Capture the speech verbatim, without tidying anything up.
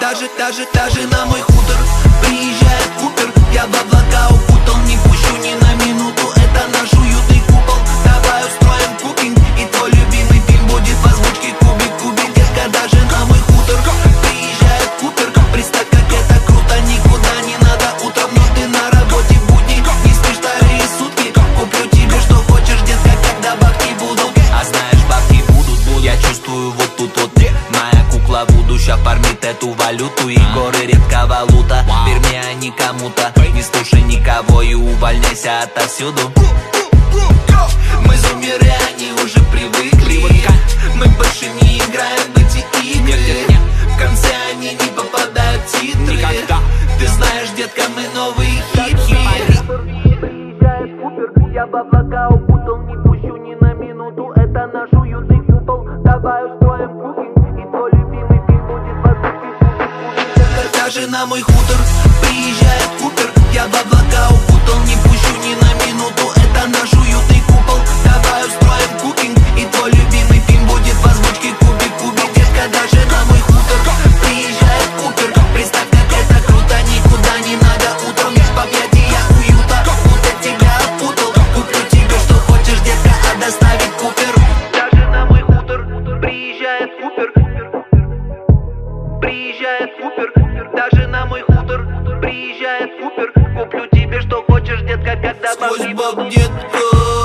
даже, даже, даже на мой хутор приезжает Купер. Я в облака укутал, не пущу ни на минуту. Это наш уютный купол. Давай устроим кукинг, и твой любимый фильм будет в озвучке кубик, кубик. Детка, даже на мой хутор приезжает Купер. Представь, как это круто, никуда не надо утром, но ты на работе в будни, не спишь вторые сутки. Куплю тебе, что хочешь, детка, когда бабки будут. А знаешь, бабки будут, будут. Я чувствую вот тут вот моя кукла Вуду ща фармит эту валюту. И горы редко валюта, верь мне, а не кому-то. Не слушай никого и увольняйся отовсюду. Мы зумеры, они уже привыкли. Мы больше не играем в эти игры. В конце они не попадают в титры. Ты знаешь, детка, мы новые хитки. Я в облака укутал, не пущу ни на минуту. Это наш уютный купол. Давай устроим кукинг, и твой любимый фильм будет в озвучке. Даже на мой хутор приезжает Купер. Я в облака укутал, не пущу ни на минуту. Это наш уютный купол. Давай устроим кукинг, и твой любимый фильм будет в озвучке кубик, кубик. Детка, даже на мой хутор приезжает Купер. Представь, как это круто, никуда не надо утром. Лишь в объятия уюта, будто тебя опутал. Куплю тебе, что хочешь, детка, а доставить Купер. Даже на мой хутор приезжает Купер. Приезжает Купер. Даже на мой хутор приезжает Купер. Куплю тебе, что хочешь, детка, когда бабки будут.